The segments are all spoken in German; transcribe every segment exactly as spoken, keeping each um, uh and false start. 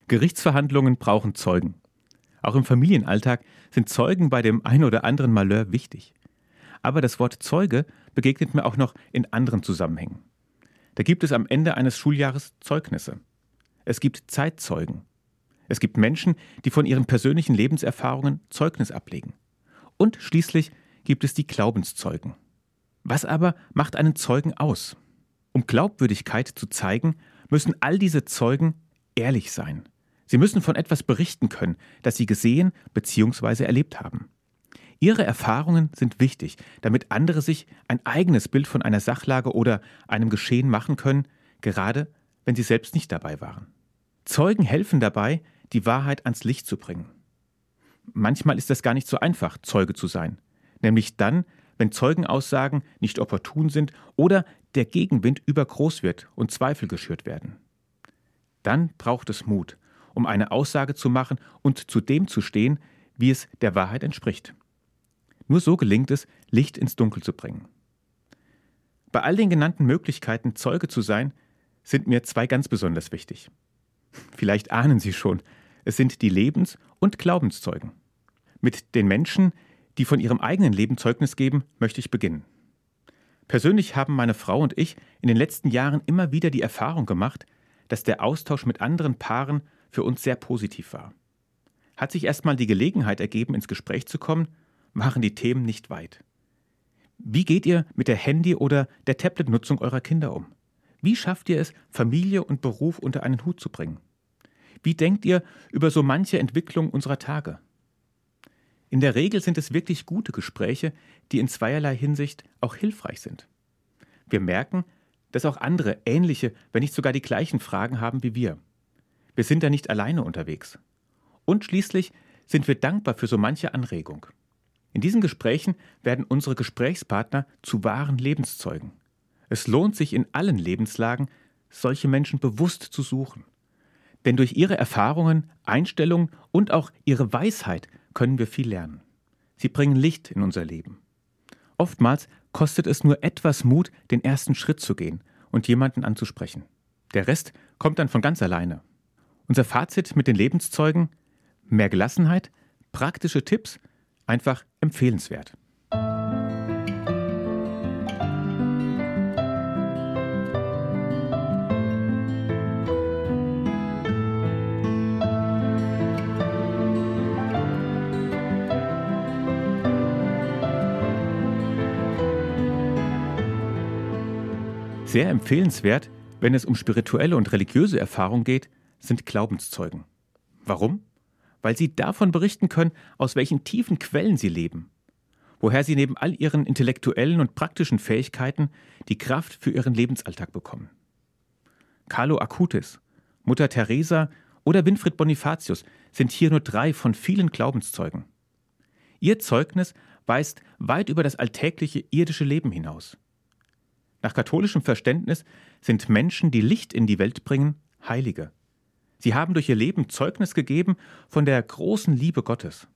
Gerichtsverhandlungen brauchen Zeugen. Auch im Familienalltag sind Zeugen bei dem ein oder anderen Malheur wichtig. Aber das Wort Zeuge begegnet mir auch noch in anderen Zusammenhängen. Da gibt es am Ende eines Schuljahres Zeugnisse. Es gibt Zeitzeugen. Es gibt Menschen, die von ihren persönlichen Lebenserfahrungen Zeugnis ablegen. Und schließlich gibt es die Glaubenszeugen. Was aber macht einen Zeugen aus? Um Glaubwürdigkeit zu zeigen, müssen all diese Zeugen ehrlich sein. Sie müssen von etwas berichten können, das sie gesehen bzw. erlebt haben. Ihre Erfahrungen sind wichtig, damit andere sich ein eigenes Bild von einer Sachlage oder einem Geschehen machen können, gerade wenn sie selbst nicht dabei waren. Zeugen helfen dabei, die Wahrheit ans Licht zu bringen. Manchmal ist das gar nicht so einfach, Zeuge zu sein. Nämlich dann, wenn Zeugenaussagen nicht opportun sind oder der Gegenwind übergroß wird und Zweifel geschürt werden. Dann braucht es Mut, um eine Aussage zu machen und zu dem zu stehen, wie es der Wahrheit entspricht. Nur so gelingt es, Licht ins Dunkel zu bringen. Bei all den genannten Möglichkeiten, Zeuge zu sein, sind mir zwei ganz besonders wichtig. Vielleicht ahnen Sie schon, es sind die Lebens- und Glaubenszeugen. Mit den Menschen, die von ihrem eigenen Leben Zeugnis geben, möchte ich beginnen. Persönlich haben meine Frau und ich in den letzten Jahren immer wieder die Erfahrung gemacht, dass der Austausch mit anderen Paaren für uns sehr positiv war. Hat sich erstmal die Gelegenheit ergeben, ins Gespräch zu kommen, waren die Themen nicht weit. Wie geht ihr mit der Handy- oder der Tablet-Nutzung eurer Kinder um? Wie schafft ihr es, Familie und Beruf unter einen Hut zu bringen? Wie denkt ihr über so manche Entwicklung unserer Tage? In der Regel sind es wirklich gute Gespräche, die in zweierlei Hinsicht auch hilfreich sind. Wir merken, dass auch andere ähnliche, wenn nicht sogar die gleichen Fragen haben wie wir. Wir sind da nicht alleine unterwegs. Und schließlich sind wir dankbar für so manche Anregung. In diesen Gesprächen werden unsere Gesprächspartner zu wahren Lebenszeugen. Es lohnt sich in allen Lebenslagen, solche Menschen bewusst zu suchen. Denn durch ihre Erfahrungen, Einstellungen und auch ihre Weisheit können wir viel lernen. Sie bringen Licht in unser Leben. Oftmals kostet es nur etwas Mut, den ersten Schritt zu gehen und jemanden anzusprechen. Der Rest kommt dann von ganz alleine. Unser Fazit mit den Lebenszeugen: mehr Gelassenheit, praktische Tipps, einfach empfehlenswert. Sehr empfehlenswert, wenn es um spirituelle und religiöse Erfahrung geht, sind Glaubenszeugen. Warum? Weil sie davon berichten können, aus welchen tiefen Quellen sie leben, woher sie neben all ihren intellektuellen und praktischen Fähigkeiten die Kraft für ihren Lebensalltag bekommen. Carlo Acutis, Mutter Teresa oder Winfried Bonifatius sind hier nur drei von vielen Glaubenszeugen. Ihr Zeugnis weist weit über das alltägliche irdische Leben hinaus. Nach katholischem Verständnis sind Menschen, die Licht in die Welt bringen, Heilige. Sie haben durch ihr Leben Zeugnis gegeben von der großen Liebe Gottes.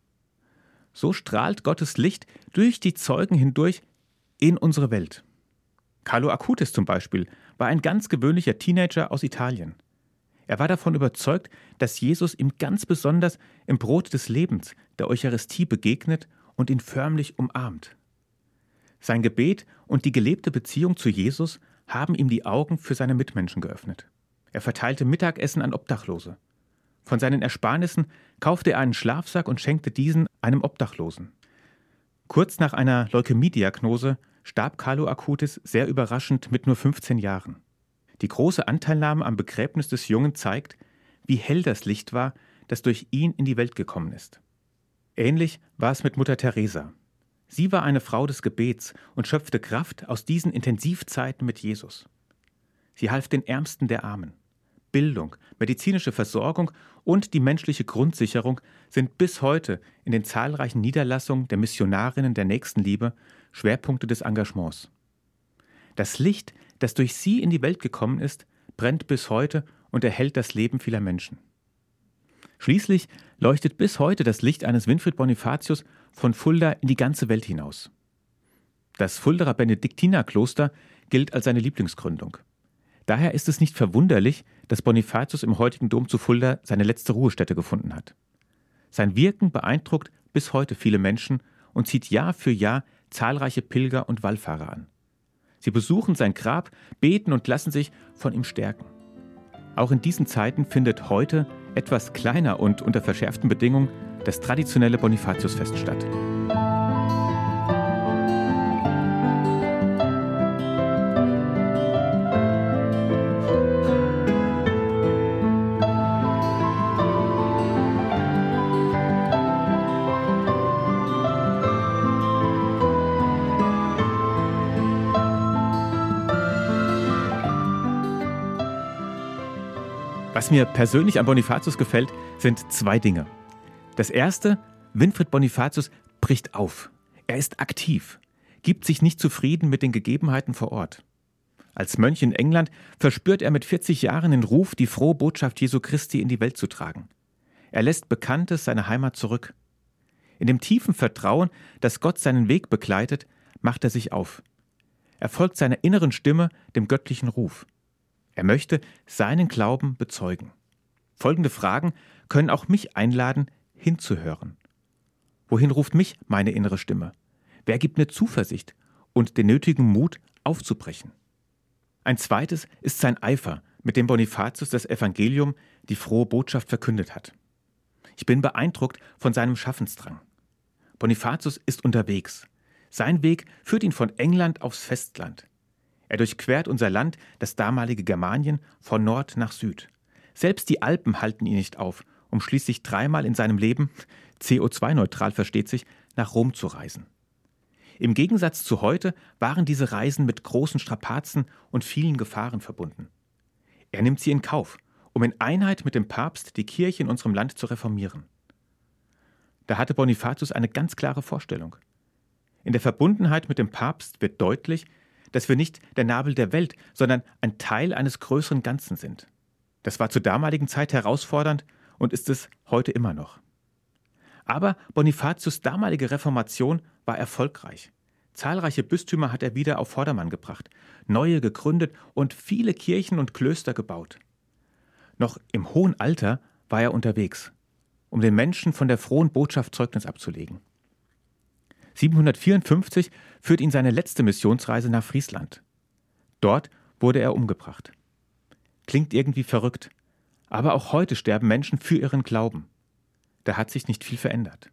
So strahlt Gottes Licht durch die Zeugen hindurch in unsere Welt. Carlo Acutis zum Beispiel war ein ganz gewöhnlicher Teenager aus Italien. Er war davon überzeugt, dass Jesus ihm ganz besonders im Brot des Lebens, der Eucharistie, begegnet und ihn förmlich umarmt. Sein Gebet und die gelebte Beziehung zu Jesus haben ihm die Augen für seine Mitmenschen geöffnet. Er verteilte Mittagessen an Obdachlose. Von seinen Ersparnissen kaufte er einen Schlafsack und schenkte diesen einem Obdachlosen. Kurz nach einer Leukämie-Diagnose starb Carlo Acutis sehr überraschend mit nur fünfzehn Jahren. Die große Anteilnahme am Begräbnis des Jungen zeigt, wie hell das Licht war, das durch ihn in die Welt gekommen ist. Ähnlich war es mit Mutter Teresa. Sie war eine Frau des Gebets und schöpfte Kraft aus diesen Intensivzeiten mit Jesus. Sie half den Ärmsten der Armen. Bildung, medizinische Versorgung und die menschliche Grundsicherung sind bis heute in den zahlreichen Niederlassungen der Missionarinnen der Nächstenliebe Schwerpunkte des Engagements. Das Licht, das durch sie in die Welt gekommen ist, brennt bis heute und erhellt das Leben vieler Menschen. Schließlich leuchtet bis heute das Licht eines Winfried Bonifatius von Fulda in die ganze Welt hinaus. Das Fulderer Benediktinerkloster gilt als seine Lieblingsgründung. Daher ist es nicht verwunderlich, dass Bonifatius im heutigen Dom zu Fulda seine letzte Ruhestätte gefunden hat. Sein Wirken beeindruckt bis heute viele Menschen und zieht Jahr für Jahr zahlreiche Pilger und Wallfahrer an. Sie besuchen sein Grab, beten und lassen sich von ihm stärken. Auch in diesen Zeiten findet heute, etwas kleiner und unter verschärften Bedingungen, das traditionelle Bonifatiusfest statt. Was mir persönlich an Bonifatius gefällt, sind zwei Dinge. Das erste, Winfried Bonifatius bricht auf. Er ist aktiv, gibt sich nicht zufrieden mit den Gegebenheiten vor Ort. Als Mönch in England verspürt er mit vierzig Jahren den Ruf, die frohe Botschaft Jesu Christi in die Welt zu tragen. Er lässt Bekanntes seine Heimat zurück. In dem tiefen Vertrauen, dass Gott seinen Weg begleitet, macht er sich auf. Er folgt seiner inneren Stimme, dem göttlichen Ruf. Er möchte seinen Glauben bezeugen. Folgende Fragen können auch mich einladen, hinzuhören. Wohin ruft mich meine innere Stimme? Wer gibt mir Zuversicht und den nötigen Mut, aufzubrechen? Ein zweites ist sein Eifer, mit dem Bonifatius das Evangelium, die frohe Botschaft, verkündet hat. Ich bin beeindruckt von seinem Schaffensdrang. Bonifatius ist unterwegs. Sein Weg führt ihn von England aufs Festland. Er durchquert unser Land, das damalige Germanien, von Nord nach Süd. Selbst die Alpen halten ihn nicht auf, um schließlich dreimal in seinem Leben, C O zwei neutral versteht sich, nach Rom zu reisen. Im Gegensatz zu heute waren diese Reisen mit großen Strapazen und vielen Gefahren verbunden. Er nimmt sie in Kauf, um in Einheit mit dem Papst die Kirche in unserem Land zu reformieren. Da hatte Bonifatius eine ganz klare Vorstellung. In der Verbundenheit mit dem Papst wird deutlich, dass wir nicht der Nabel der Welt, sondern ein Teil eines größeren Ganzen sind. Das war zur damaligen Zeit herausfordernd und ist es heute immer noch. Aber Bonifatius' damalige Reformation war erfolgreich. Zahlreiche Bistümer hat er wieder auf Vordermann gebracht, neue gegründet und viele Kirchen und Klöster gebaut. Noch im hohen Alter war er unterwegs, um den Menschen von der frohen Botschaft Zeugnis abzulegen. siebenhundertvierundfünfzig führt ihn seine letzte Missionsreise nach Friesland. Dort wurde er umgebracht. Klingt irgendwie verrückt, aber auch heute sterben Menschen für ihren Glauben. Da hat sich nicht viel verändert.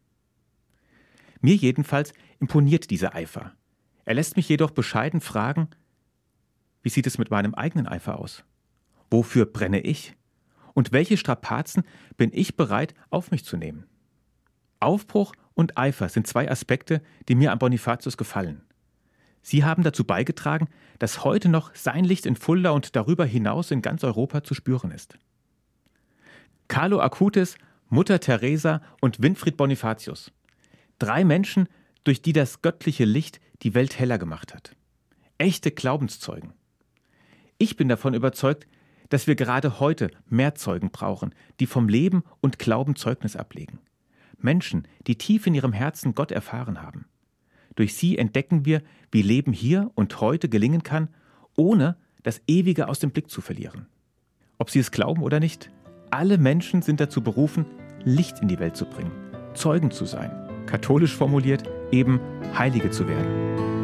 Mir jedenfalls imponiert dieser Eifer. Er lässt mich jedoch bescheiden fragen, wie sieht es mit meinem eigenen Eifer aus? Wofür brenne ich? Und welche Strapazen bin ich bereit, auf mich zu nehmen? Aufbruch und Eifer sind zwei Aspekte, die mir an Bonifatius gefallen. Sie haben dazu beigetragen, dass heute noch sein Licht in Fulda und darüber hinaus in ganz Europa zu spüren ist. Carlo Acutis, Mutter Teresa und Winfried Bonifatius. Drei Menschen, durch die das göttliche Licht die Welt heller gemacht hat. Echte Glaubenszeugen. Ich bin davon überzeugt, dass wir gerade heute mehr Zeugen brauchen, die vom Leben und Glauben Zeugnis ablegen. Menschen, die tief in ihrem Herzen Gott erfahren haben. Durch sie entdecken wir, wie Leben hier und heute gelingen kann, ohne das Ewige aus dem Blick zu verlieren. Ob sie es glauben oder nicht, alle Menschen sind dazu berufen, Licht in die Welt zu bringen, Zeugen zu sein, katholisch formuliert, eben Heilige zu werden.